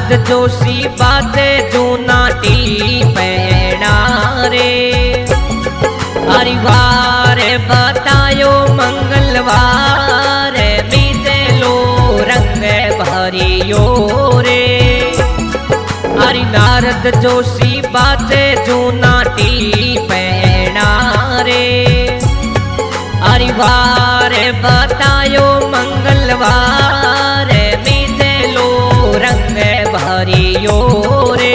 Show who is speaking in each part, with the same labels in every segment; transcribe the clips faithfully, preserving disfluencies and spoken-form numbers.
Speaker 1: जोशी बाते जूनाटी पैना रे। हरिवार बतायो मंगलवार मीजेलो रंग भरियो रे। हरि नारद जोशी बाते जूनाटी पैना रे। हरिवार बतायो मंगलवार मीजेलो रंग भरियो रे।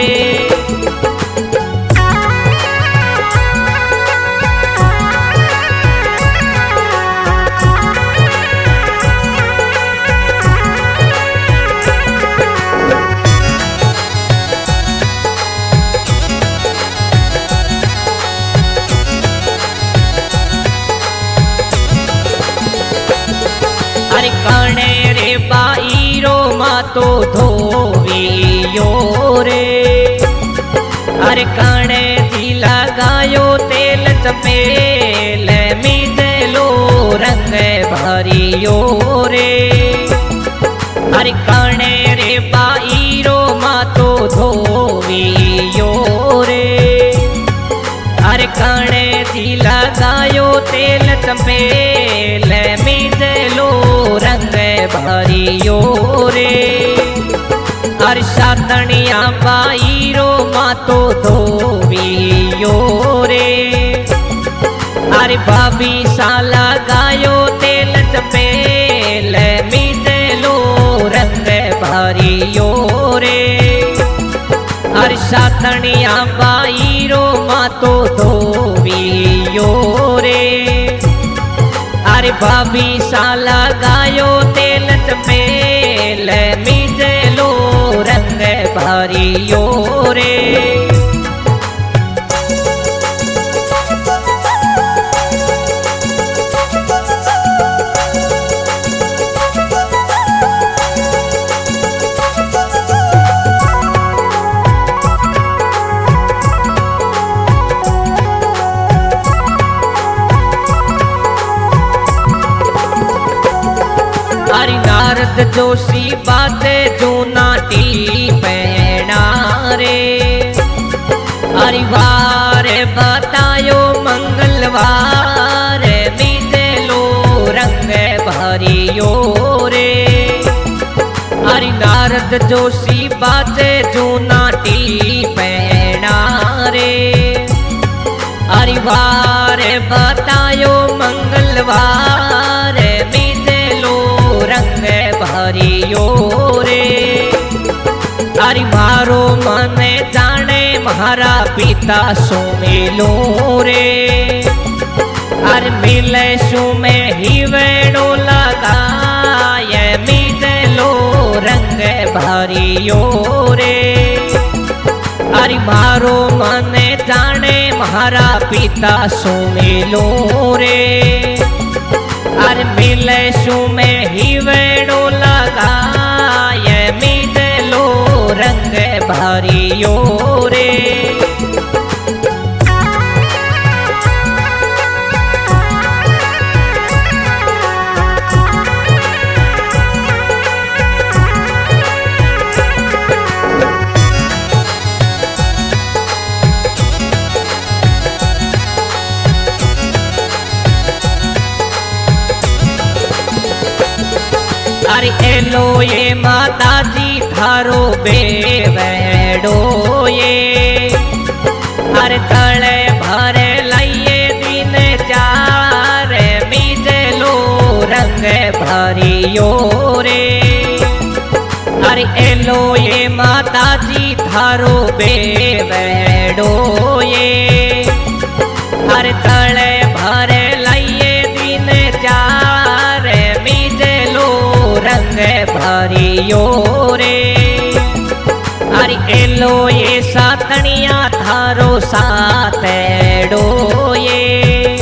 Speaker 1: हरि कणे रे बाईरो मातो धोवियो रे। हरि कणे जी लगायो तेल चमेल मीजेलो रंग भरियो रे। हरि कणे रे बाईरो मातो धोवियो रे। हरि कणे जी लगायो तेल चमेल मीजेलो रंग भरियो रे। हर सातनिया बाईरो मातो धोवियो रे। हर भाभी साला गायो तेल चमेल मीजेलो रंग भरियो रे। हर सातनिया बाईरो मातो धोवियो रे। हर भाभी साला गायो तेल चमेल मीजेलो रंग भरियो रे। हरि नारद जोशी बाते जूनाटी पैना रे। हरिवार बतायो मंगलवार मीजेलो रंग भरियो रे। हरि नारद जोशी बाते जूनाटी पैना रे। हरिवार बतायो मंगलवार मीजेलो रंग भरियो रे। हरि मारो मन जाने महारा पिता सुमिलो रे। हर मिले सुमे हिवेड़ो लगाय मीजेलो रंग भरियो रे। हरि मारो मन जाने महारा पिता सुमिलो रे। हर मिले सुमे हिवेड़ो लगाय मीजेलो रंग भरियो रे। हरि एलो ये माता जी थारो बेवड़ो ये। हर तले भरे लाइए दिन चार मीजेलो रंग भरियो रे। हरि एलो ये माता जी थारो बेवड़ो ये। हर तले भरे लाइए दिन चार मीजेलो रंग भरियो रे। हरि एलो ये सातनिया थारो सातेड़ो ये।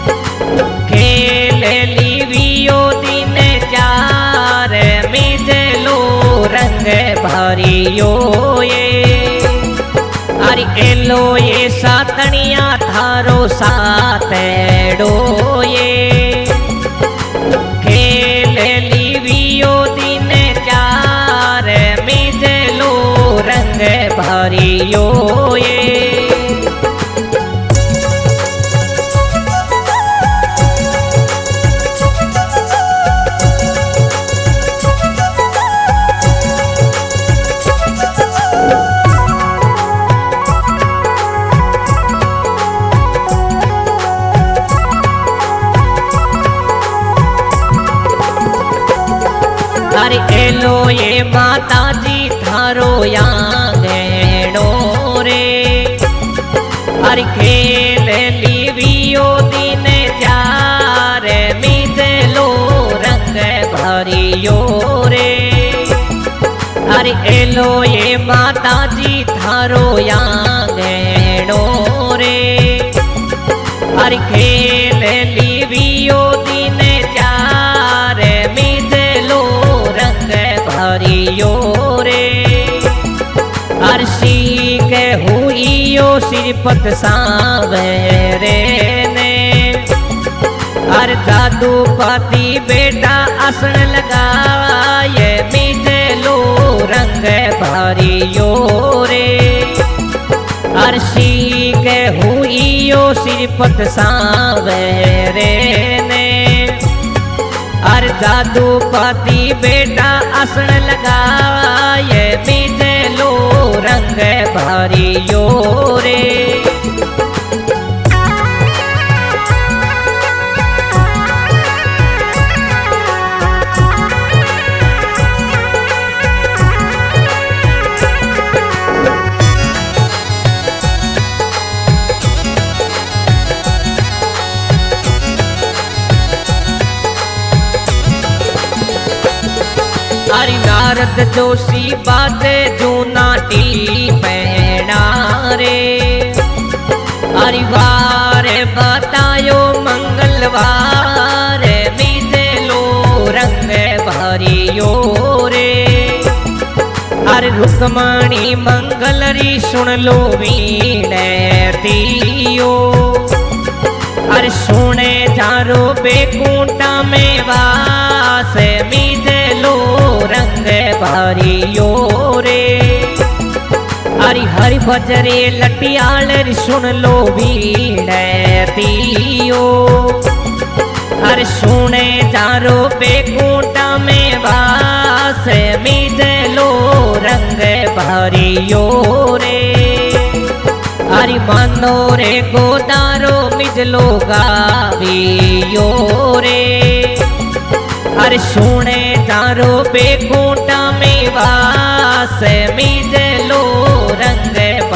Speaker 1: खेल लीवियो दिन चार मीजेलो रंग भरियो ये। हरि एलो ये सातनिया थारो सातेड़ो ये। खेल लीवियो दिन चार मीजेलो भरियो ये। अरे एलो ये माता जी थारो यांगणो रे। अरे खेल लीवियो दिन जार मिजलो रंग भरियो रे। अरे एलो ये माता जी थारो यांगणो रे। अरे खेल लीवियो दिन जार मिजलो रंग भरियो रे। अर्शी के हुईयो श्रीपत सांवरे ने। अर जादू पति बेटा आसन लगाए मिजलो रंग भरियो रे। अर्शी के हुईयो श्रीपत सांवरे ने। अर जादू पति बेटा आसन लगाए मिजलो रंग भरियो रे। अरे नारद जोशी बाते जो नाटी पैना रे। अरे वार बतायो मंगलवार मिजलो रंग भरियो रे। अरे रुक्मणी मंगलरी सुन लो वीणतियो। अरे सुने जारो बेकुंटा में वास मिजलो रंग भरियो रे। अरे हरि भजरे लटियाल सुन लो वीणतियो। अरे सुने जारो बेकुंटा में वास मिजलो रंग भरियो रे। अरे मानो रे गोदारो मिजलो गावियो रे। अरे सुने तारो बेकुंटा में वास मिजलो रंग